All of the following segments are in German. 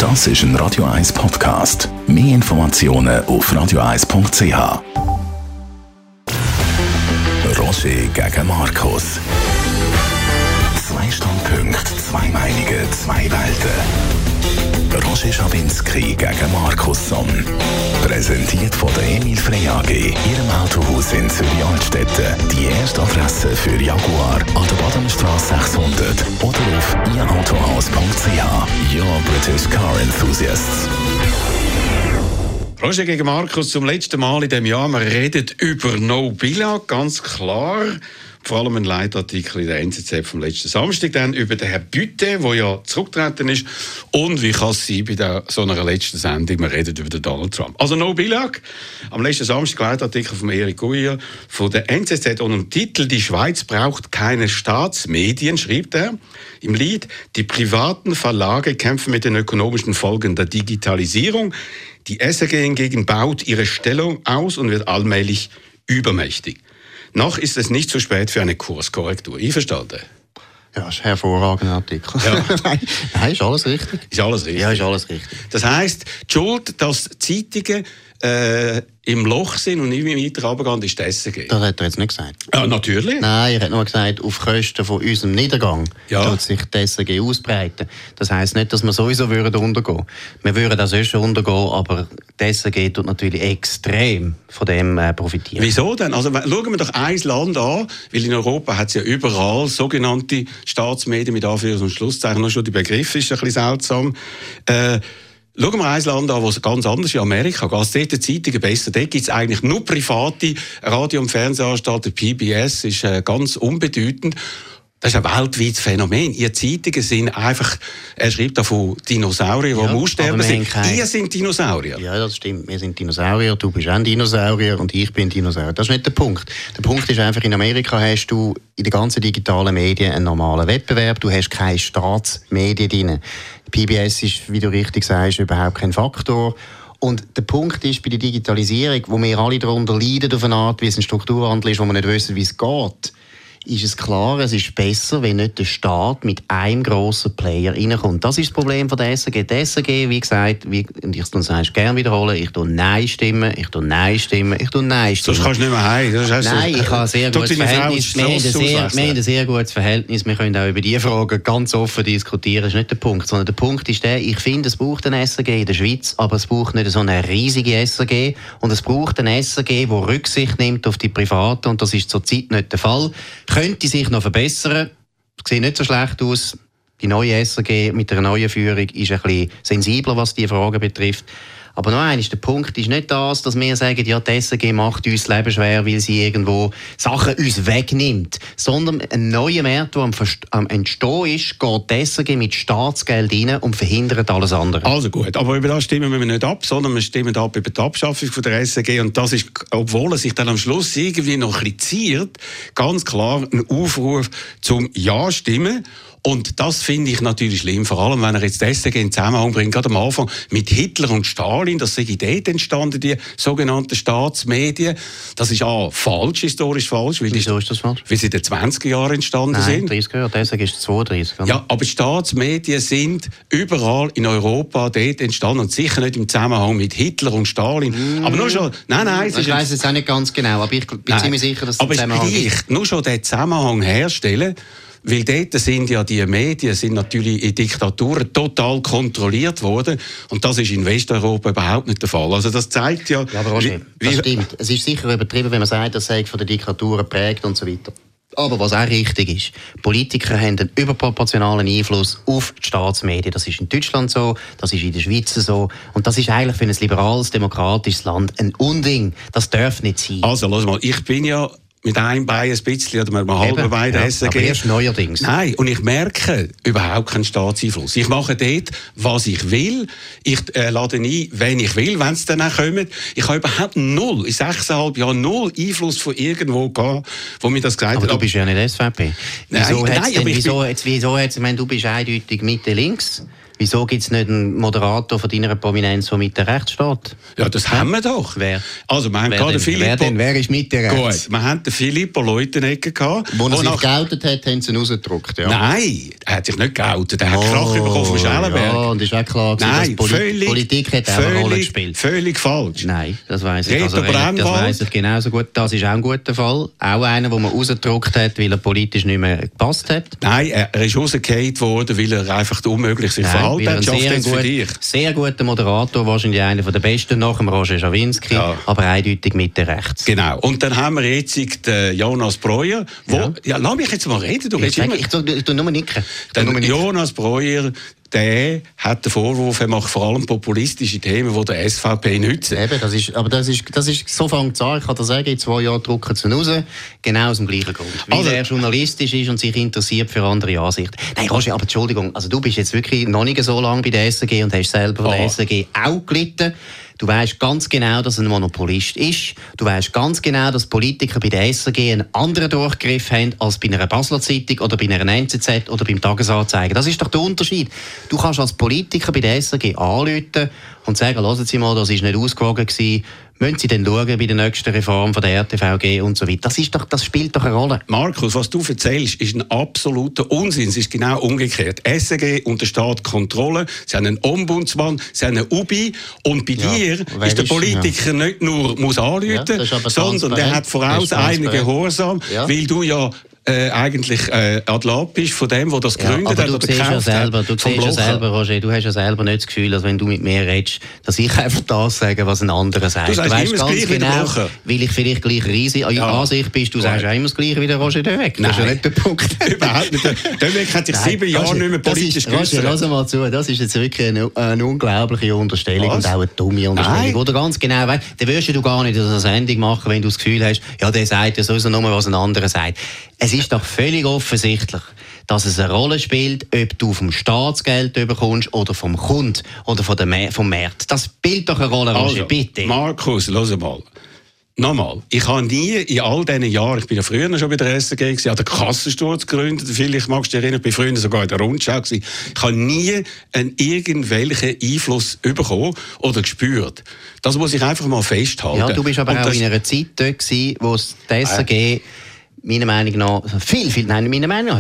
Das ist ein Radio 1 Podcast. Mehr Informationen auf radio1.ch. Roger gegen Markus. 2 Standpunkte, 2 Meinungen, 2 Welten. Roger Schawinski gegen Markus Somm. Präsentiert von der Emil Frey AG, Ihrem Autohaus in Zürich-Altstetten. Die erste Adresse für Jaguar an der Badenstraße 600 oder auf ihrautohaus.ch. Your British Car Enthusiasts. Roger gegen Markus, zum letzten Mal in diesem Jahr. Wir reden über No Billag, ganz klar. Vor allem ein Leitartikel in der NZZ vom letzten Samstag, dann über den Herrn Bütte, der ja zurückgetreten ist. Und wie kann es sein bei so einer letzten Sendung, wir reden über den Donald Trump. Also No Billag, am letzten Samstag Leitartikel von Erik Guyer von der NZZ unter dem Titel «Die Schweiz braucht keine Staatsmedien», schreibt er im Lied. Die privaten Verlage kämpfen mit den ökonomischen Folgen der Digitalisierung. Die SRG hingegen baut ihre Stellung aus und wird allmählich übermächtig. Noch ist es nicht zu spät für eine Kurskorrektur. Einverstanden? Ja, das ist ein hervorragender Artikel. Ja. Nein, ist alles richtig. Ist alles richtig? Ja, ist alles richtig. Das heisst, die Schuld, dass Zeitungen im Loch sind und nicht mehr weiter runtergehen, ist die SRG. Das hat er jetzt nicht gesagt. Ja, natürlich. Nein, er hat nur gesagt, auf Kosten von unserem Niedergang wird sich die SRG ausbreiten. Das heisst nicht, dass wir sowieso untergehen würden. Wir würden auch sonst untergehen, aber die SRG tut natürlich extrem von dem profitieren. Wieso denn? Also schauen wir doch ein Land an, weil in Europa hat es ja überall sogenannte Staatsmedien mit Anführungs- und Schlusszeichen. Nur schon der Begriff ist ein bisschen seltsam. Schauen wir ein Land an, wo es ganz anders ist, in Amerika. Geht es dort die Zeitungen besser? Dort gibt es eigentlich nur private Radio- und Fernsehanstalten. PBS ist ganz unbedeutend. Das ist ein weltweites Phänomen. Ihr Zeitungen sind einfach, er schreibt da von Dinosauriern, die aussterben sind. Ihr sind Dinosaurier. Ja, das stimmt. Wir sind Dinosaurier, du bist auch ein Dinosaurier und ich bin Dinosaurier. Das ist nicht der Punkt. Der Punkt ist einfach, in Amerika hast du in den ganzen digitalen Medien einen normalen Wettbewerb. Du hast keine Staatsmedien drin. PBS ist, wie du richtig sagst, überhaupt kein Faktor. Und der Punkt ist, bei der Digitalisierung, wo wir alle darunter leiden, auf eine Art, wie es ein Strukturwandel ist, wo wir nicht wissen, wie es geht, ist es klar, es ist besser, wenn nicht der Staat mit einem grossen Player reinkommt. Das ist das Problem von der SRG. Die SRG, wie gesagt, und ich es gerne wiederholen, ich tue Nein stimmen, ich tue Nein stimmen, ich tue Nein stimmen. Sonst kannst du nicht mehr heim. Nein, ich habe ein sehr gutes Verhältnis. Wir haben ein sehr gutes Verhältnis. Wir können auch über diese Fragen ganz offen diskutieren. Das ist nicht der Punkt. Sondern der Punkt ist der, ich finde, es braucht eine SRG in der Schweiz, aber es braucht nicht so eine riesige SRG. Und es braucht eine SRG, die Rücksicht nimmt auf die Privaten. Und das ist zurzeit nicht der Fall. Könnte sich noch verbessern. Sieht nicht so schlecht aus. Die neue SRG mit der neuen Führung ist ein bisschen sensibler, was diese Fragen betrifft. Aber noch eines, der Punkt ist nicht das, dass wir sagen, ja, die SRG macht uns das Leben schwer, weil sie irgendwo Sachen uns wegnimmt. Sondern ein neuer Markt, der am Entstehen ist, geht die SRG mit Staatsgeld rein und verhindert alles andere. Also gut, aber über das stimmen wir nicht ab, sondern wir stimmen ab über die Abschaffung von der SRG. Und das ist, obwohl es sich dann am Schluss irgendwie noch ein bisschen ziert, ganz klar ein Aufruf zum Ja-Stimmen. Und das finde ich natürlich schlimm, vor allem wenn er jetzt die SRG in Zusammenhang bringt, gerade am Anfang mit Hitler und Stalin, das sei dort entstanden, die sogenannten Staatsmedien. Das ist falsch, historisch falsch. Wieso ist das falsch? Weil sie in den 20er Jahren entstanden sind. 30er Jahre, die SRG ist 32. Oder? Ja, aber Staatsmedien sind überall in Europa dort entstanden und sicher nicht im Zusammenhang mit Hitler und Stalin. Aber nur schon, nein. Ich weiss jetzt auch nicht ganz genau, aber ich bin ziemlich sicher, dass es einen Zusammenhang gibt. Nur schon den Zusammenhang herstellen, weil dort sind ja die Medien sind natürlich in Diktaturen total kontrolliert worden und das ist in Westeuropa überhaupt nicht der Fall. Also das zeigt ja... Ja, aber Roger, das stimmt. Es ist sicher übertrieben, wenn man sagt, das sei von der Diktatur geprägt und so weiter. Aber was auch richtig ist, Politiker haben einen überproportionalen Einfluss auf die Staatsmedien. Das ist in Deutschland so, das ist in der Schweiz so. Und das ist eigentlich für ein liberales, demokratisches Land ein Unding. Das darf nicht sein. Also, lass mal, ich bin ja mit einem Bein ein bisschen oder mit einem halben Bein der SRG. Aber erst neuerdings. Nein, und ich merke überhaupt keinen Staatseinfluss. Ich mache dort, was ich will. Ich lade ein, wenn ich will, wenn es dann auch kommt. Ich habe überhaupt null, in 6,5 Jahren null Einfluss von irgendwo gehabt, wo mir das gesagt hat. Aber du bist ja nicht SVP. Wieso hat es, ich meine, du bist eindeutig Mitte-links. Wieso gibt es nicht einen Moderator von deiner Prominenz, der Mitte rechts steht? Ja, das haben wir doch. Wer? Also, wir haben gerade Filippo... Wer ist Mitte rechts? Gut, wir haben den Filippo Leutenegger gehabt. Wo er sich geoutet hat, haben sie ihn rausgedruckt. Ja. Nein, er hat sich nicht geoutet. Er hat Krach bekommen vom Schellenberg. Ja, und ist auch klar, dass Politik hat auch eine Rolle gespielt. Völlig falsch. Nein, das weiss ich. Das weiss ich genauso gut. Das ist auch ein guter Fall. Auch einer, den man rausgedruckt hat, weil er politisch nicht mehr gepasst hat. Nein, er ist rausgefallen worden, weil er einfach unmöglich sich verhalten hat. Sehr guter Moderator, wahrscheinlich einer der besten nach dem Roger Schawinski, aber eindeutig Mitte rechts. Genau. Und dann haben wir jetzt den Jonas Breuer, lass mich jetzt mal reden. Ich tu nur nicken. Jonas Breuer, der hat den Vorwurf, er macht vor allem populistische Themen, die der SVP nützen. Eben, das ist so fängt es an. Ich kann dir sagen, in 2 Jahren drucken sie ihn raus. Genau aus dem gleichen Grund. Weil er journalistisch ist und sich interessiert für andere Ansichten. Nein, Roger, aber Entschuldigung, also du bist jetzt wirklich noch nicht so lange bei der SRG und hast selber von der SRG auch gelitten. Du weißt ganz genau, dass er ein Monopolist ist. Du weißt ganz genau, dass Politiker bei der SRG einen anderen Durchgriff haben als bei einer Basler Zeitung oder bei einer NZZ oder beim Tagesanzeiger. Das ist doch der Unterschied. Du kannst als Politiker bei der SRG anrufen und sagen, hören Sie mal, das war nicht ausgewogen gewesen. Müssen Sie dann schauen bei der nächsten Reform von der RTVG und so weiter. Das spielt doch eine Rolle. Markus, was du erzählst, ist ein absoluter Unsinn. Es ist genau umgekehrt. SRG untersteht Kontrolle. Sie haben einen Ombudsmann, sie haben einen UBI. Und bei dir ist der Politiker nicht nur muss anrufen, sondern der hat voraus einen Gehorsam, weil du ja eigentlich Adlat bist von dem, der das gegründet hat. Du siehst ja selber, Roger, du hast ja selber nicht das Gefühl, dass wenn du mit mir redest, dass ich einfach das sage, was ein anderer sagt. Du weißt ganz genau, weil ich vielleicht gleich riesig Ansicht bist, du sagst auch immer das Gleiche wie der Roger Döweg. Das ist ja nicht der Punkt. Überhaupt nicht. Döweg hat sich 7 Jahre nicht mehr politisch geäußert. Roger, lass mal zu, das ist jetzt wirklich eine unglaubliche Unterstellung und auch eine dumme Unterstellung. Wo du ganz genau weißt, dann wirst du gar nicht eine Sendung machen, wenn du das Gefühl hast, ja, der sagt ja sowieso nur, was ein anderer sagt. Es ist doch völlig offensichtlich, dass es eine Rolle spielt, ob du vom Staatsgeld bekommst oder vom Kunden oder vom Markt. Das spielt doch eine Rolle, Roger, bitte. Markus, hör mal. Nochmal, ich habe nie in all diesen Jahren, ich bin ja früher schon bei der SRG, ich habe den Kassensturz gegründet, vielleicht magst du dich erinnern, ich bin früher sogar in der Rundschau gewesen. Ich habe nie irgendwelchen Einfluss bekommen oder gespürt. Das muss ich einfach mal festhalten. Ja, du bist aber auch in einer Zeit dort gewesen, wo die SRG meiner Meinung nach viel kleiner war,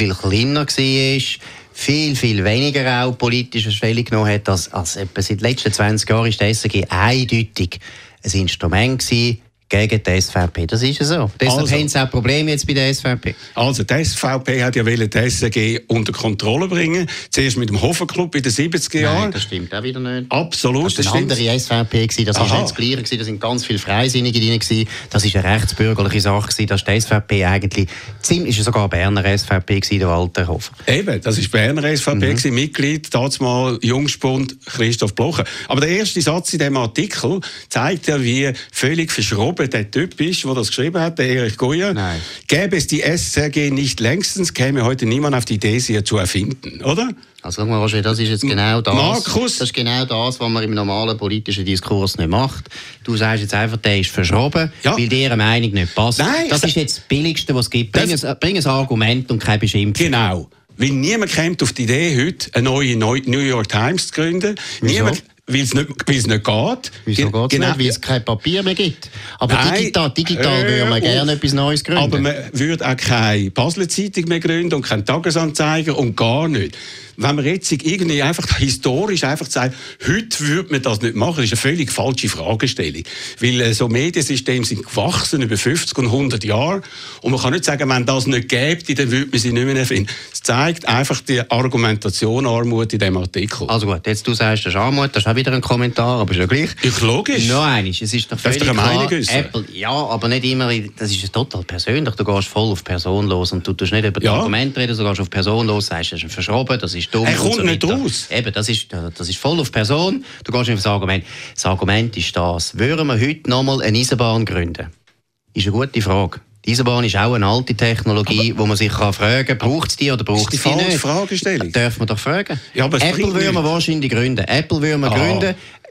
viel weniger auch politische Stellung genommen hat, als etwa seit den letzten 20 Jahren ist die SRG eindeutig ein Instrument gewesen gegen die SVP. Das ist ja so. Deshalb haben sie auch Probleme jetzt bei der SVP. Also die SVP hat ja die SRG unter Kontrolle bringen. Zuerst mit dem Hofer-Club in den 70er Jahren. Nein, das stimmt auch wieder nicht. Absolut. Das war eine andere SVP. Das war nicht das Gleiche. Da sind ganz viele Freisinnige drin. Das war eine rechtsbürgerliche Sache. Das ist die SVP eigentlich ziemlich, sogar Berner SVP der Walter Hofer. Eben, das war Berner SVP, Mitglied, damals mal Jungspund Christoph Blocher. Aber der erste Satz in diesem Artikel zeigt ja, wie völlig verschroben der Typ ist, der das geschrieben hat, der Erich Goyer. Nein. Gäbe es die SRG nicht längstens, käme heute niemand auf die Idee, sie zu erfinden, oder? Also sag mal, Roger, das ist jetzt genau das. Markus? Das ist genau das, was man im normalen politischen Diskurs nicht macht. Du sagst jetzt einfach, der ist verschroben, weil dir eine Meinung nicht passt. Nein, das ist jetzt das Billigste, was es gibt. Bring ein Argument und kein Beschimpfung. Genau. Weil niemand kommt auf die Idee, heute eine neue New York Times zu gründen. Niemand, weil es nicht geht. Wieso geht es nicht? Weil es kein Papier mehr gibt. Aber digital würde man gerne etwas Neues gründen. Aber man würde auch keine Basler Zeitung mehr gründen und keinen Tagesanzeiger und gar nicht. Wenn man jetzt irgendwie einfach historisch einfach sagt, heute würde man das nicht machen, das ist eine völlig falsche Fragestellung. Weil so Mediensysteme sind gewachsen über 50 und 100 Jahre und man kann nicht sagen, wenn das nicht gäbe, dann würde man sie nicht mehr erfinden. Es zeigt einfach die Argumentation Armut in diesem Artikel. Also gut, jetzt du sagst, das ist Armut, das ist auch wieder ein Kommentar, aber ist ja gleich. Ich logisch. Noch eines, es ist doch völlig klar, Apple, ja, aber nicht immer, das ist total persönlich, du gehst voll auf Person los und du tust nicht über die Argumente reden, du gehst auf Person los, sagst, das ist verschroben, das ist dumm. Er kommt so nicht raus. Eben, das ist voll auf Person. Du gehst nicht auf das Argument. Das Argument ist das. Würden wir heute nochmal eine Eisenbahn gründen? Ist eine gute Frage. Die Eisenbahn ist auch eine alte Technologie, wo man sich fragen kann, braucht es die oder braucht es die nicht? Fragestellung. Dürfen wir doch fragen. Ja, aber Apple würden wir wahrscheinlich gründen.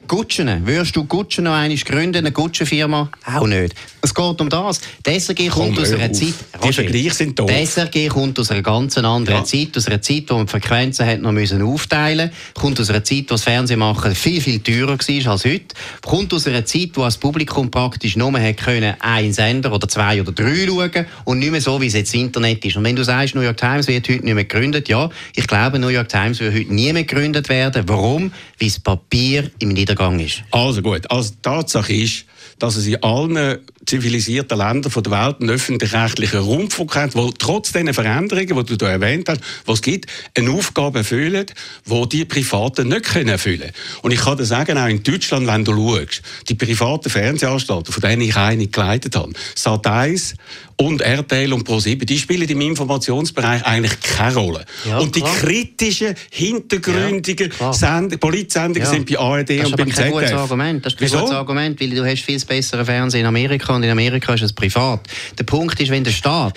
Gutschen. Würdest du Gutschen noch einmal gründen, eine Gutschen-Firma? Auch nicht. Es geht um das. Die SRG kommt aus einer Zeit... Die Vergleiche sind doof. Die SRG kommt aus einer ganz anderen Zeit, aus einer Zeit, wo man die Frequenzen hat noch aufteilen musste. Kommt aus einer Zeit, wo das Fernsehmachen viel, viel teurer war als heute. Kommt aus einer Zeit, wo das Publikum praktisch nur einen Sender oder 2 oder 3 schauen und nicht mehr so, wie es jetzt das Internet ist. Und wenn du sagst, New York Times wird heute nicht mehr gegründet, ja, ich glaube, New York Times wird heute nie mehr gegründet werden. Warum? Weil das Papier im Niedergang ist. Also gut, also die Tatsache ist, dass es in allen zivilisierten Ländern der Welt einen öffentlich-rechtlichen Rundfunk hat, der trotz diesen Veränderungen, die du hier erwähnt hast, was es gibt, eine Aufgabe erfüllen, die die Privaten nicht erfüllen können. Und ich kann dir sagen, auch in Deutschland, wenn du schaust, die privaten Fernsehanstalten, von denen ich eine geleitet habe, Sat.1 und RTL und ProSieben, die spielen im Informationsbereich eigentlich keine Rolle. Ja, und die kritischen, hintergründigen Politsendungen sind bei ARD und beim ZDF. Das ist kein gutes Argument, weil du hast viel bessere Fernsehen in Amerika und in Amerika ist es privat. Der Punkt ist, wenn der Staat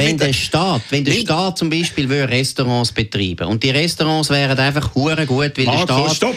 zum Beispiel Restaurants betreiben und die Restaurants wären einfach hure gut, weil der Staat... Stopp!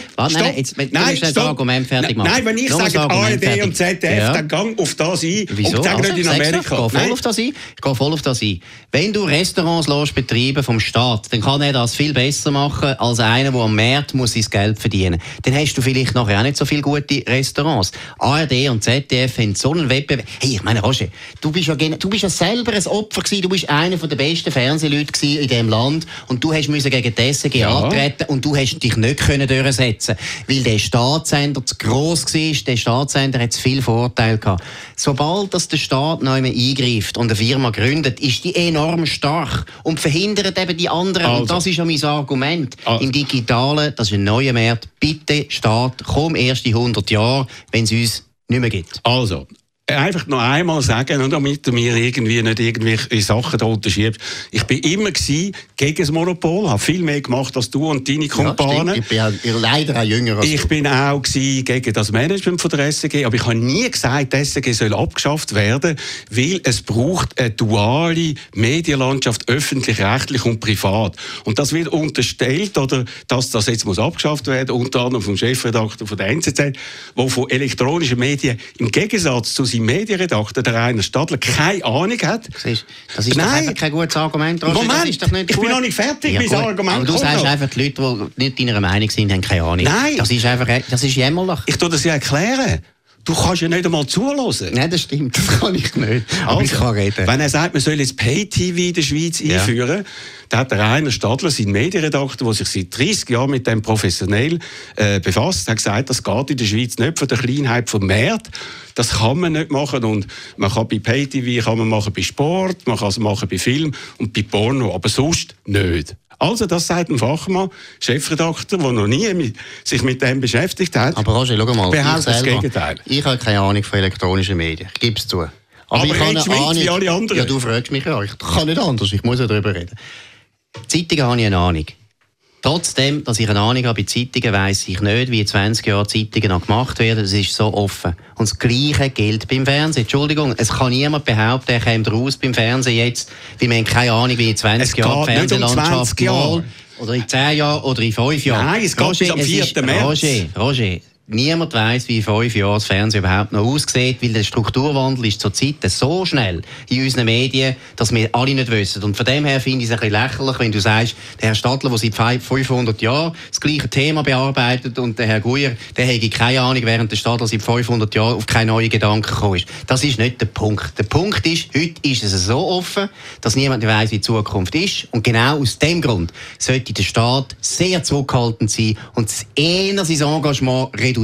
Das Argument fertig machen. Nein, wenn ich sage ARD und ZDF, dann gang auf das ein. Wieso? Und sag nicht in Amerika. Ich gehe voll auf das ein. Wenn du Restaurants betreiben vom Staat, dann kann er das viel besser machen als einer, der am Markt muss sein Geld verdienen muss. Dann hast du vielleicht nachher auch nicht so viele gute Restaurants. ARD und ZDF haben so einen Wettbewerb. Hey, ich meine, Roger, du bist ja selber ein Opfer gewesen. Du bist einer der besten Fernsehleute in diesem Land und du hast gegen die SRG antreten und du hast dich nicht durchsetzen können, weil der Staatssender zu gross war. Der Staatssender hat zu viele Vorteile gehabt. Sobald der Staat neu eingreift und eine Firma gründet, ist die enorm stark und verhindert eben die anderen. Also. Und das ist ja mein Argument. Im Digitalen, das ist ein neuer Markt. Bitte, Staat, komm erst in 100 Jahre, wenn es uns nicht mehr gibt. Also, einfach noch einmal sagen, damit du mir irgendwie nicht irgendwelche Sachen da unterschiebst. Ich bin immer gegen das Monopol, habe viel mehr gemacht als du und deine Kumpanen. Ich bin ja leider auch jünger als ich bin auch gegen das Management von der SRG, aber ich habe nie gesagt, die SRG soll abgeschafft werden, weil es braucht eine duale Medienlandschaft, öffentlich-rechtlich und privat. Und das wird unterstellt, oder dass das jetzt muss abgeschafft werden, unter anderem vom Chefredakteur von der NZZ, der von elektronischen Medien im Gegensatz zu seinem Medienredakteur, der Rainer Stadler, keine Ahnung hat. Das ist doch einfach kein gutes Argument. Moment, das ist doch nicht ich bin noch nicht fertig, ja, mein Argument. Aber du sagst einfach, die Leute, die nicht deiner Meinung sind, haben keine Ahnung. Nein. Das ist jämmerlich. Ich tue das ja erklären. Du kannst ja nicht einmal zuhören. Nein, das stimmt, das kann ich nicht. Aber ich kann reden. Wenn er sagt, man soll jetzt Pay-TV in der Schweiz einführen, dann hat der Rainer Stadler, sein Medienredakteur, der sich seit 30 Jahren mit dem professionell befasst, hat gesagt, das geht in der Schweiz nicht von der Kleinheit vom Markt. Das kann man nicht machen. Und man kann bei Pay-TV kann man machen bei Sport, man kann es machen bei Film und bei Porno, aber sonst nicht. Also, das sagt ein Fachmann, Chefredakteur, der noch nie sich mit dem beschäftigt hat. Aber Roger, schau mal, behauptet das Gegenteil. Ich habe keine Ahnung von elektronischen Medien. Ich gebe es zu. Aber ich habe eine Ahnung, wie alle anderen. Ja, du fragst mich ja. Ich kann nicht anders. Ich muss ja darüber reden. Zeitungen habe ich eine Ahnung. Trotzdem, dass ich eine Ahnung habe bei Zeitungen, weiss ich nicht, wie in 20 Jahren Zeitungen noch gemacht werden. Das ist so offen. Und das Gleiche gilt beim Fernsehen. Entschuldigung, es kann niemand behaupten, er kommt raus beim Fernsehen jetzt, weil wir haben keine Ahnung, wie in 20 Jahren die Fernsehlandschaft mal, oder in 10 Jahren oder in 5 Jahren. Nein, es geht bis am 4. März. Roger, niemand weiss, wie in 5 Jahren das Fernsehen überhaupt noch aussieht, weil der Strukturwandel ist zurzeit so schnell in unseren Medien, dass wir alle nicht wissen. Und von dem her finde ich es ein bisschen lächerlich, wenn du sagst, der Herr Stadler, der seit 500 Jahren das gleiche Thema bearbeitet, und der Herr Guyer, der hätte keine Ahnung, während der Stadler seit 500 Jahren auf keine neuen Gedanken gekommen ist. Das ist nicht der Punkt. Der Punkt ist, heute ist es so offen, dass niemand weiss, wie die Zukunft ist. Und genau aus dem Grund sollte der Staat sehr zurückhaltend sein und eher sein Engagement reduzieren.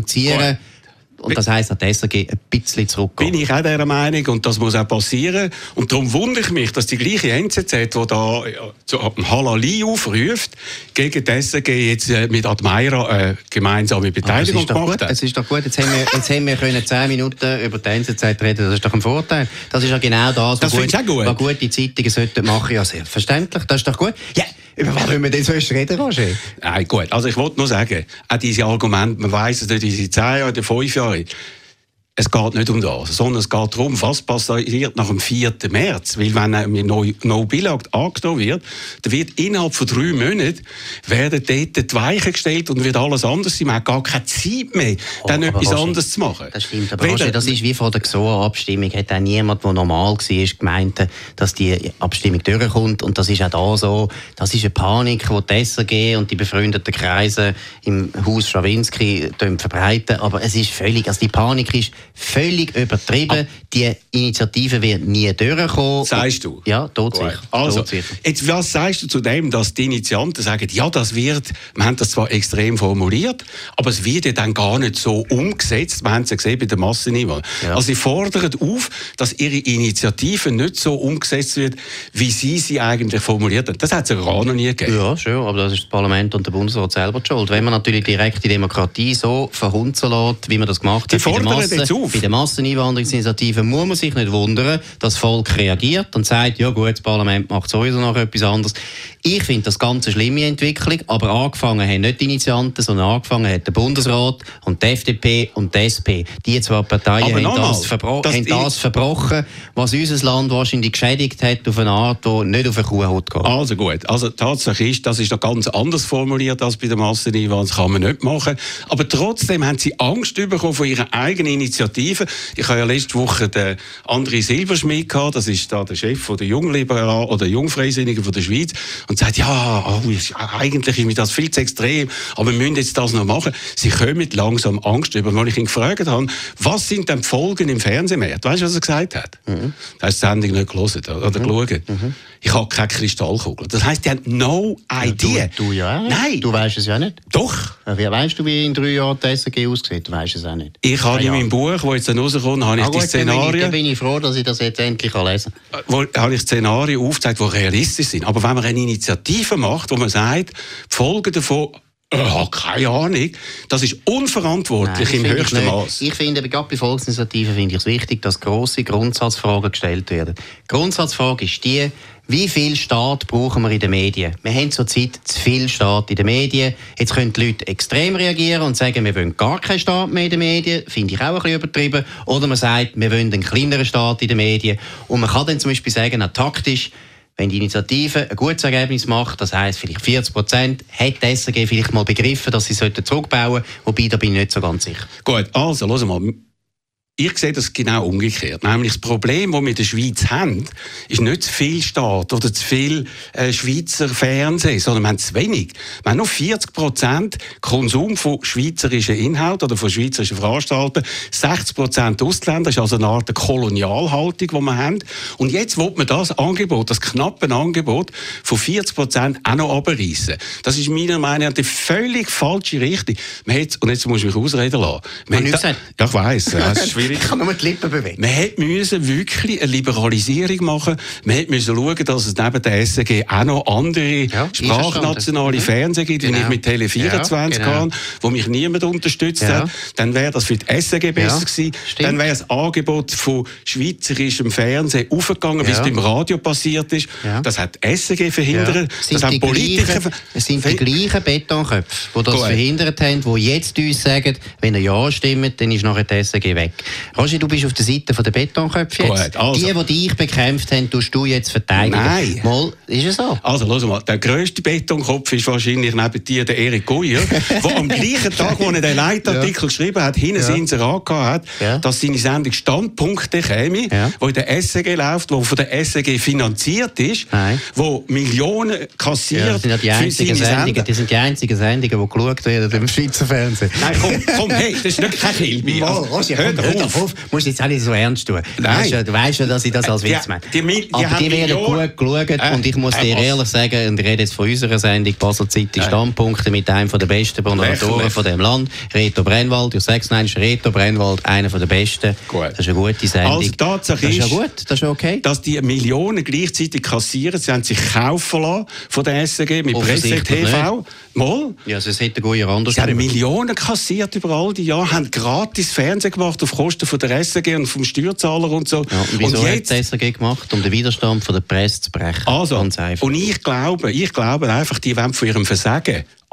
Und das heisst, dass die SRG ein bisschen zurückgeht. Bin ich auch dieser Meinung, und das muss auch passieren. Und darum wundere ich mich, dass die gleiche NZZ, die da zu Halali aufruft, gegen die SRG jetzt mit Admira gemeinsame Beteiligung gemacht hat. Es ist doch gut, jetzt haben wir können 10 Minuten über die NZZ reden, das ist doch ein Vorteil. Das ist ja genau das, was gute Zeitungen sollten machen. Ja, selbstverständlich, das ist doch gut. Ja. Über was wollen wir denn sonst reden, Roger? Nein, gut. Also ich wollte nur sagen, auch diese Argumente, man weiss es nicht, in 10 Jahren oder 5 Jahren. es geht nicht um das, sondern es geht darum, was passiert nach dem 4. März. Weil wenn eine No-Bill-Act angenommen wird, dann wird innerhalb von 3 Monaten werden dort die Weichen gestellt und wird alles anders sein. Man hat gar keine Zeit mehr, dann etwas anderes zu machen. Das stimmt, aber Roger, das ist wie vor der GSoA-Abstimmung. Hat auch niemand, der normal war, gemeint, dass die Abstimmung durchkommt. Und das ist auch da so. Das ist eine Panik, die die SRG und die befreundeten Kreise im Haus Schawinski verbreiten. Aber es ist völlig, also die Panik ist völlig übertrieben. Die Initiative wird nie durchkommen. Sagst du? Ja, todsicher. Also, jetzt, was sagst du zu dem, dass die Initianten sagen, ja, das wird, wir haben das zwar extrem formuliert, aber es wird ja dann gar nicht so umgesetzt. Wir haben es ja gesehen bei der Masseneinwanderung. Ja. Also sie fordern auf, dass ihre Initiative nicht so umgesetzt wird, wie sie eigentlich formuliert haben. Das hat es ja gar noch nie gegeben. Ja, schon, aber das ist das Parlament und der Bundesrat selber die Schuld. Wenn man natürlich direkte Demokratie so verhunzen lässt, wie man das gemacht hat bei der Masseneinwanderungsinitiative, muss man sich nicht wundern, dass das Volk reagiert und sagt, ja gut, das Parlament macht sowieso noch etwas anderes. Ich finde das ganz eine schlimme Entwicklung, aber angefangen haben nicht die Initianten, sondern angefangen hat der Bundesrat und die FDP und die SP. Die zwei Parteien haben das verbrochen, was unser Land wahrscheinlich geschädigt hat, auf eine Art, die nicht auf eine Kuhhaut geht. Also gut, also die Tatsache ist, das ist noch ganz anders formuliert als bei der Masseneinwanderung, das kann man nicht machen. Aber trotzdem haben sie Angst bekommen von ihrer eigenen Initiative. Ich habe ja letzte Woche den André Silberschmidt gehabt, das ist da der Chef von der Jungliberalen oder Jungfreisinnigen von der Schweiz, und sagt, ja, eigentlich ist mir das viel zu extrem, aber wir müssen jetzt das noch machen. Sie kommen langsam Angst über. Weil ich ihn gefragt habe, was sind denn die Folgen im Fernsehmarkt? Weißt du, was er gesagt hat? Da hast du die Sendung nicht gelesen oder geschaut. Ich habe keine Kristallkugel. Das heisst, die haben no idea. Du ja. Nein. Du weißt es ja nicht. Doch. Wie weißt du, wie in 3 Jahren die SRG aussieht? Du weißt es auch nicht. Ich habe in meinem Buch, das jetzt rauskommt, habe ich die Szenarien... Dann bin ich froh, dass ich das jetzt endlich lesen kann. Habe ich Szenarien aufgezeigt, die realistisch sind. Aber wenn man eine Initiative macht, wo man sagt, die Folgen davon... keine Ahnung. Das ist unverantwortlich. Nein, im höchsten Maß. Ich finde, gerade bei Volksinitiativen finde ich es wichtig, dass grosse Grundsatzfragen gestellt werden. Die Grundsatzfrage ist die, wie viel Staat brauchen wir in den Medien? Wir haben zurzeit zu viel Staat in den Medien. Jetzt können die Leute extrem reagieren und sagen, wir wollen gar keinen Staat mehr in den Medien. Finde ich auch ein bisschen übertrieben. Oder man sagt, wir wollen einen kleineren Staat in den Medien. Und man kann dann zum Beispiel sagen, taktisch, wenn die Initiative ein gutes Ergebnis macht, das heisst vielleicht 40%, hat die SRG vielleicht mal begriffen, dass sie zurückbauen sollten. Wobei, da bin ich nicht so ganz sicher. Gut, also, hören mal. Ich sehe das genau umgekehrt. Nämlich das Problem, das wir in der Schweiz haben, ist nicht zu viel Staat oder zu viel Schweizer Fernsehen, sondern wir haben zu wenig. Wir haben nur 40% Konsum von schweizerischen Inhalten oder von schweizerischen Veranstaltern, 60% Ausländer, das ist also eine Art Kolonialhaltung, die wir haben. Und jetzt will man das Angebot, das knappe Angebot von 40% auch noch abreißen. Das ist meiner Meinung nach die völlig falsche Richtung. Und jetzt muss ich mich ausreden lassen. Ich weiss, das ist schwierig. Ich kann nur die Lippen bewegen. Man musste wirklich eine Liberalisierung machen. Man musste schauen, dass es neben der SRG auch noch andere sprachnationale Fernsehen gibt, wie ich mit Tele 24 kann, wo mich niemand unterstützt hat. Dann wäre das für die SRG besser gewesen. Stimmt. Dann wäre das Angebot von schweizerischem Fernsehen aufgegangen, wie es beim Radio passiert ist. Ja. Das hat die SRG verhindert. Das haben Politiker... Es sind die gleichen Betonköpfe, die das verhindert haben, die jetzt uns sagen, wenn ihr Ja stimmt, dann ist nachher die SRG weg. Roger, du bist auf der Seite der Betonköpfe jetzt. Gut, also. Die dich bekämpft haben, tust du jetzt verteidigen. Nein. Mal, ist es so? Also, schau mal, der grösste Betonkopf ist wahrscheinlich neben dir der Erik Guyer, der am gleichen Tag, wo er den Leitartikel geschrieben hat, hinten ins Inserat gehabt hat, dass seine Sendung Standpunkte käme, die in der SRG läuft, die von der SRG finanziert ist, wo Millionen kassiert für seine Sendungen. Das sind die einzigen Sendungen, die geschaut werden im Schweizer Fernsehen. Nein, komm, hey, das ist nicht kein Kilby. Hör auf. Musst jetzt auch nicht so ernst tun. Du weißt ja, dass ich das als Witz meine. Aber die werden gut geschaut und ich muss dir ehrlich sagen, und ich rede jetzt von unserer Sendung Basel Zeitung Standpunkte mit einem der besten Moderatoren von diesem Land, Reto Brennwald. Ich sage es Reto Brennwald, einer der besten. Gut. Das ist eine gute Sendung. Also Tatsache ist, gut, das ist okay. Dass die Millionen gleichzeitig kassieren. Sie haben sich kaufen lassen von der SRG mit Presse TV. Mal. Ja, also es hätte Guyer anders. Sie haben Millionen kassiert über all die Jahre, haben gratis Fernsehen gemacht auf Kosten von der SRG und vom Steuerzahler und so. Ja, und wieso hat die SRG gemacht, um den Widerstand von der Presse zu brechen? Also, und ich glaube einfach, die wollen von ihrem Versagen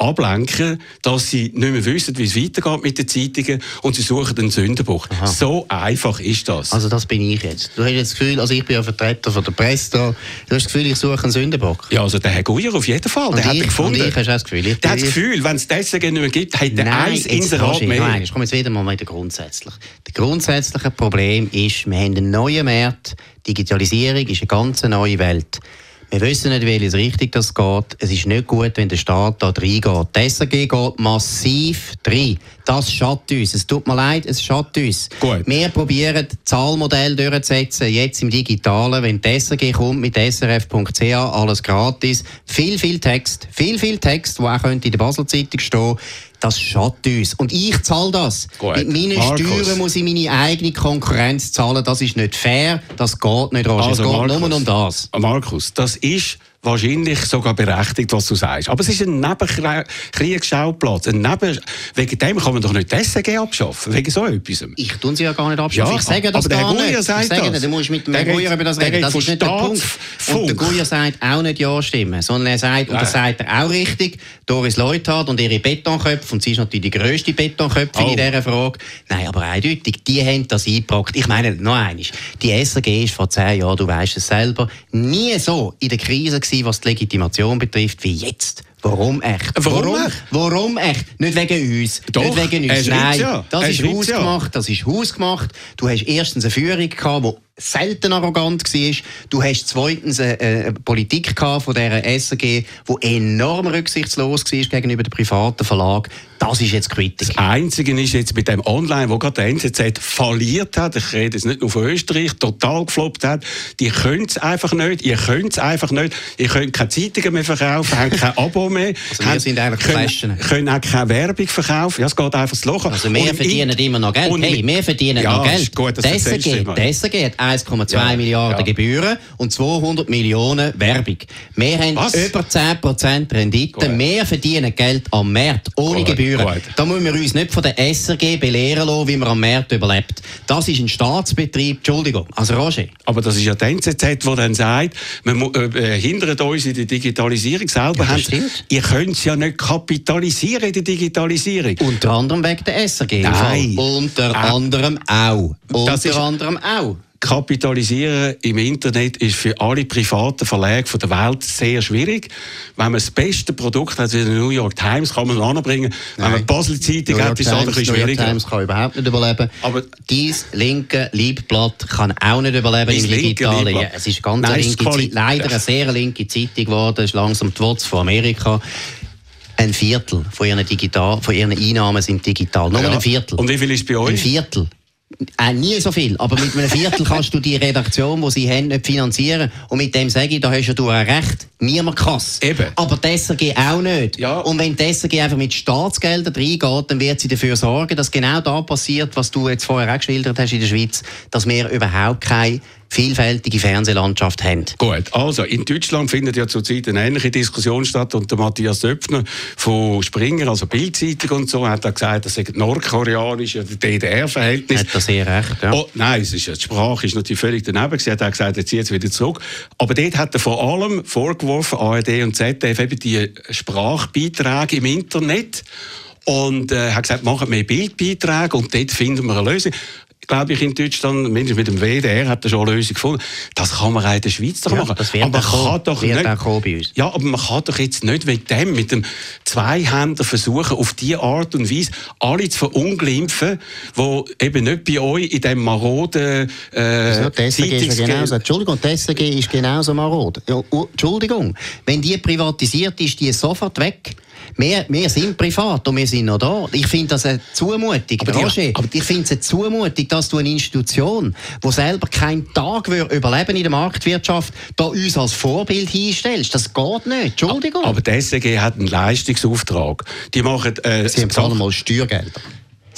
ablenken, dass sie nicht mehr wissen, wie es weitergeht mit den Zeitungen und sie suchen einen Sündenbock. Aha. So einfach ist das. Also das bin ich jetzt. Du hast jetzt das Gefühl, also ich bin ja Vertreter von der Presse da, du hast das Gefühl, ich suche einen Sündenbock? Ja, also der Herr Guyer auf jeden Fall, der hat ihn gefunden. Und ich hast auch das Gefühl. Der hat das Gefühl, wenn es das nicht mehr gibt, hat er ein Inserat mehr. Nein, ich komme jetzt wieder mal mit grundsätzlich. Das grundsätzliche Problem ist, wir haben einen neuen Markt, Digitalisierung ist eine ganz neue Welt. Wir wissen nicht, welches richtig das geht. Es ist nicht gut, wenn der Staat da reingeht. Die SRG geht massiv rein. Das schadet uns. Es tut mir leid, es schadet uns. Gut. Wir probieren, das Zahlmodell durchzusetzen, jetzt im Digitalen. Wenn die SRG kommt mit srf.ch, alles gratis. Viel Text, der auch in der Basel-Zeitung stehen. Das schadet uns. Und ich zahle das. Gut. Mit meinen Steuern muss ich meine eigene Konkurrenz zahlen. Das ist nicht fair. Das geht nicht, Roger. Also, es geht nur um das. Markus, das ist wahrscheinlich sogar berechtigt, was du sagst. Aber es ist ein Nebenkriegsschauplatz. Wegen dem kann man doch nicht die SRG abschaffen. Wegen so etwas. Ich tue sie ja gar nicht abschaffen. Ja, ich sage das gar nicht. Ich sage das. Du musst mit dem Guyer über das reden. Das ist nicht der Punkt. Und der Guyer sagt auch nicht Ja stimmen, sondern er sagt, und das sagt er auch richtig, Doris Leuthard und ihre Betonköpfe, und sie ist natürlich die grösste Betonköpfin in dieser Frage. Nein, aber eindeutig, die haben das eingebracht. Ich meine, noch einmal, die SRG ist vor 10 Jahren, du weißt es selber, nie so in der Krise gewesen, was die Legitimation betrifft, wie jetzt. Warum echt? Warum echt? Nicht wegen uns. Doch, nicht wegen uns. Nein, ja. Das ist hausgemacht. Du hast erstens eine Führung gehabt, die selten arrogant war. Du hast zweitens eine Politik gehabt von dieser SRG, die enorm rücksichtslos war gegenüber dem privaten Verlag. Das ist jetzt Kritik. Das Einzige ist jetzt mit dem Online, wo gerade der NZZ verliert hat, ich rede jetzt nicht nur von Österreich, total gefloppt hat, die können es einfach nicht, ihr könnt es einfach nicht, ihr könnt keine Zeitungen mehr verkaufen, habt kein Abo mehr, also wir sind eigentlich können auch keine Werbung verkaufen, ja, es geht einfach das Loch. Also wir verdienen immer noch Geld. Wir verdienen noch Geld. Gut, die SRG hat 1,2 Milliarden Gebühren und 200 Millionen Werbung. Wir haben über 10% Rendite. Gut. Wir verdienen Geld am Markt, ohne Gebühren. Gut. Da müssen wir uns nicht von der SRG belehren lassen, wie man am Markt überlebt. Das ist ein Staatsbetrieb. Entschuldigung. Also Roger. Aber das ist ja der NZZ, der dann sagt, wir hindern uns in der Digitalisierung selber. Ja, ihr könnt es ja nicht kapitalisieren in der Digitalisierung. Unter anderem wegen der SRG. Nein. Unter anderem auch. Kapitalisieren im Internet ist für alle privaten Verlage der Welt sehr schwierig. Wenn man das beste Produkt hat, wie die New York Times, kann man es anbringen. Wenn man die Basel-Zeitung hat, ist es ein bisschen schwieriger. New York Times kann überhaupt nicht überleben. Aber dieses linke Leibblatt kann auch nicht überleben im Digitalen. Ja, es ist ganz eine linke Zeitung, leider eine sehr linke Zeitung geworden. Es ist langsam die Wurzel von Amerika. Ein Viertel von ihren Einnahmen sind digital. Nur ein Viertel. Und wie viel ist bei euch? Ein Viertel. Nie so viel, aber mit einem Viertel kannst du die Redaktion, die sie haben, nicht finanzieren. Und mit dem sage ich, da hast du ein Recht, niemand krass. Eben. Aber die SRG auch nicht. Ja. Und wenn die SRG einfach mit Staatsgeldern reingeht, dann wird sie dafür sorgen, dass genau da passiert, was du jetzt vorher auch geschildert hast in der Schweiz, dass wir überhaupt keine vielfältige Fernsehlandschaft haben. Gut, also in Deutschland findet ja zurzeit eine ähnliche Diskussion statt und der Matthias Döpfner von Springer, also Bild-Zeitung und so, hat gesagt, das sei nordkoreanisch oder DDR-Verhältnis. Hat das sehr recht, ja. Oh, nein, die Sprache ist natürlich völlig daneben. Sie hat auch gesagt, jetzt zieht es wieder zurück. Aber dort hat er vor allem vorgeworfen, ARD und ZDF, eben die Sprachbeiträge im Internet. Und hat gesagt, machen mehr Bildbeiträge und dort finden wir eine Lösung. Glaube ich, in Deutschland, mindestens mit dem WDR, hat er schon eine Lösung gefunden. Das kann man auch in der Schweiz doch machen. Das wird aber auch bei uns. Ja, aber man kann doch jetzt nicht mit dem Zweihänder versuchen, auf diese Art und Weise alle zu verunglimpfen, die eben nicht bei euch in diesem maroden Entschuldigung, die SRG ist genauso marode. Ja, Entschuldigung, wenn die privatisiert ist, die ist sofort weg. Wir sind privat und wir sind noch da. Ich finde das eine Zumutung. Ich finde es eine Zumutung, dass du eine Institution, die selber keinen Tag überleben in der Marktwirtschaft, da uns als Vorbild hinstellst. Das geht nicht. Entschuldigung. Aber die SRG hat einen Leistungsauftrag. Die machen... Sie haben vor allem mal Steuergelder.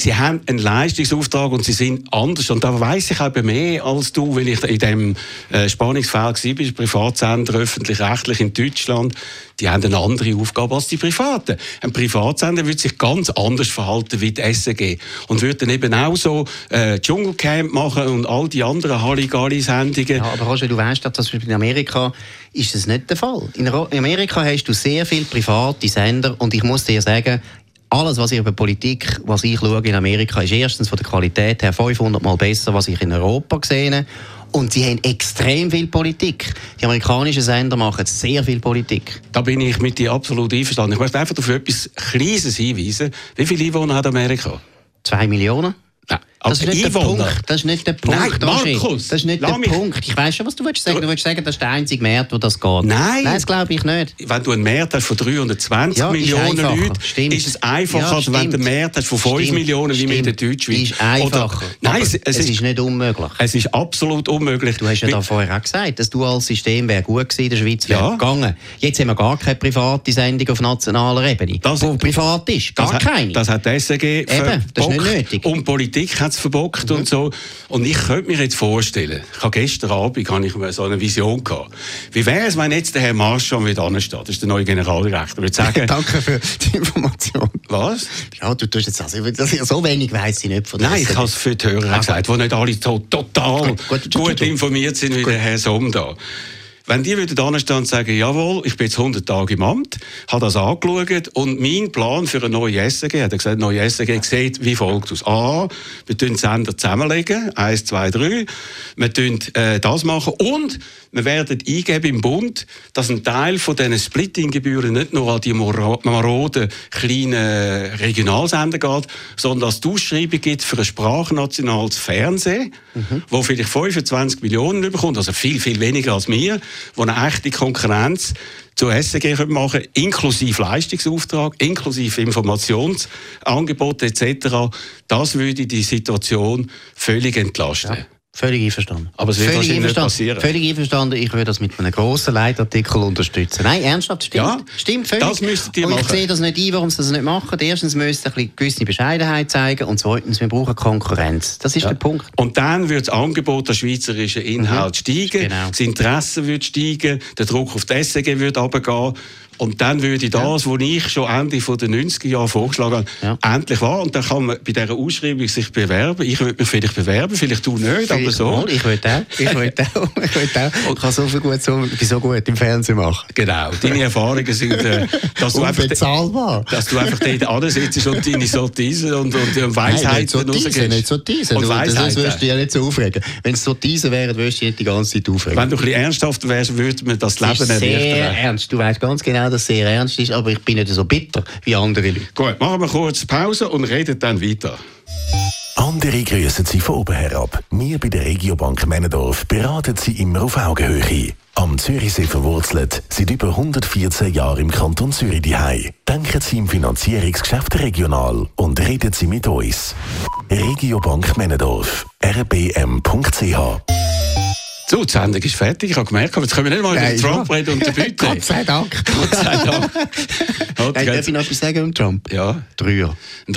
Sie haben einen Leistungsauftrag und sie sind anders. Und da weiss ich eben mehr als du, weil ich in diesem Spannungsfeld war, Privatsender, öffentlich-rechtlich in Deutschland. Die haben eine andere Aufgabe als die Privaten. Ein Privatsender würde sich ganz anders verhalten wie die SRG und würde dann eben auch so Dschungelcamp machen und all die anderen Halligalli-Sendungen. Ja, aber Roger, du weißt, dass in Amerika ist das nicht der Fall. In Amerika hast du sehr viele private Sender und ich muss dir sagen, alles, was ich über Politik, was ich schaue in Amerika, ist erstens von der Qualität her 500 Mal besser, was ich in Europa gesehen habe. Und sie haben extrem viel Politik. Die amerikanischen Sender machen sehr viel Politik. Da bin ich mit dir absolut einverstanden. Ich möchte einfach auf etwas Kleines hinweisen. Wie viele Einwohner hat Amerika? 2 Millionen. Nein, das ist nicht der Punkt. Das ist nicht der Punkt. Nein, Markus, das ist nicht der Punkt. Ich weiss schon, was du willst sagen. Du willst sagen, das ist der einzige Markt, wo das geht. Nein, das glaube ich nicht. Wenn du einen Markt hast von 320 Millionen Leuten, ist es einfacher, als wenn du einen Markt hast von 5 Millionen, wie in der Deutschschweiz. Ist einfacher. Nein, es ist nicht unmöglich. Es ist absolut unmöglich. Du hast ja da vorher auch gesagt, das duales System wäre gut gewesen, in der Schweiz wäre gegangen. Jetzt haben wir gar keine private Sendung auf nationaler Ebene. Wo privat ist. Gar keine. Das hat die SRG verbockt. Das ist nicht nötig. Und Politik hat es verbockt. Und so. Und ich könnte mir jetzt vorstellen, gestern Abend hatte ich so eine Vision gehabt. Wie wäre es, wenn jetzt der Herr Marschall wieder ansteht? Das ist der neue Generaldirektor. Würde sagen, danke für die Information. Was? Ja, du tust jetzt so wenig weiss ich nicht von das. Nein, ich habe es für die Hörer gesagt, die nicht alle total gut informiert sind wie der Herr Somm da. Wenn die würden anstehen und sagen, jawohl, ich bin jetzt 100 Tage im Amt, habe das angeschaut und mein Plan für eine neue SRG, hat er gesagt, eine neue SRG sieht wie folgt aus. A, wir tun Sender zusammenlegen, 1, 2, 3, wir tun das machen und wir werden eingeben im Bund, dass ein Teil von diesen Splitting-Gebühren nicht nur an die maroden kleinen Regionalsender geht, sondern dass es die Ausschreibung gibt für ein sprachnationales Fernsehen, wo vielleicht 25 Millionen bekommt, also viel, viel weniger als wir, wo eine echte Konkurrenz zur SRG machen können, inklusive Leistungsauftrag, inklusive Informationsangebot etc. Das würde die Situation völlig entlasten. Ja. Völlig einverstanden. Aber es wird wahrscheinlich nicht passieren. Völlig einverstanden. Ich würde das mit einem grossen Leitartikel unterstützen. Nein, ernsthaft, stimmt. Ja, stimmt völlig. Das müsstet ihr machen. Und ich sehe das nicht ein, warum sie das nicht machen. Erstens müsst ihr eine gewisse Bescheidenheit zeigen und zweitens, wir brauchen Konkurrenz. Das ist der Punkt. Und dann wird das Angebot der schweizerischen Inhalte steigen, genau. Das Interesse wird steigen, der Druck auf die SRG wird runtergehen. Und dann würde das, was ich schon Ende der 90er Jahre vorgeschlagen habe, endlich wahr. Und dann kann man bei dieser Ausschreibung sich bewerben. Ich würde mich vielleicht bewerben, vielleicht du nicht, aber so. Ich würde auch. Ich kann so viel gut, so gut im Fernsehen machen. Genau. Deine Erfahrungen sind, dass du einfach dort ansitzt und deine Sottisen und Weisheiten rausgehst. Nicht Sottisen. Das wirst du ja nicht so aufregen. Wenn es Sottisen wären, würdest du nicht die ganze Zeit aufregen. Wenn du ein bisschen ernsthaft wärst, würde man das Leben erleichtern. Sehr ernst. Du weißt ganz genau, dass es sehr ernst ist, aber ich bin nicht so bitter wie andere Leute. Gut, machen wir kurz Pause und reden dann weiter. Andere grüssen Sie von oben herab. Wir bei der Regiobank Männendorf beraten Sie immer auf Augenhöhe. Am Zürichsee verwurzelt, seit über 114 Jahren im Kanton Zürich daheim. Denken Sie im Finanzierungsgeschäft regional und reden Sie mit uns. Regiobank Männendorf, rbm.ch. So, die Sendung ist fertig. Ich habe gemerkt, aber jetzt können wir nicht mal über Trump reden und den Bitte. Gott sei Dank. Gott sei Dank. Darf ich noch etwas sagen um Trump? Ja. Dreier.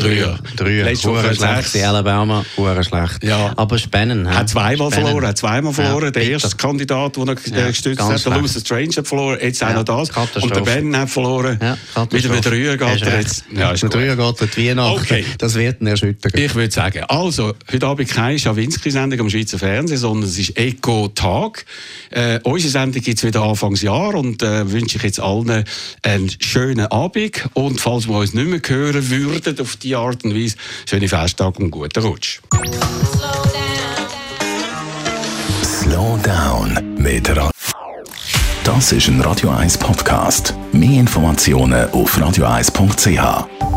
Letzte Woche schlecht. Alabama, schlecht. Ja. Aber spannend. Hat zweimal verloren. Ja, der erste Kandidat, den er gestützt hat, der Luther Strange, hat verloren. Jetzt auch noch das. Und der Ben hat verloren. Ja, mit einem Dreier geht er jetzt. Ja, mit einem Dreier geht er die Weihnachten. Okay. Das wird ihn erschüttern. Ich würde sagen, also, heute Abend keine Schawinski-Sendung am Schweizer Fernsehen, sondern es ist Eco-Tag. Unsere Sendung gibt es wieder Anfangsjahr und wünsche ich jetzt allen einen schönen Abend. Und falls wir uns nicht mehr hören würden auf diese Art und Weise, schöne Festtage und guten Rutsch. Slow Down mit Das ist ein Radio 1 Podcast. Mehr Informationen auf radio1.ch.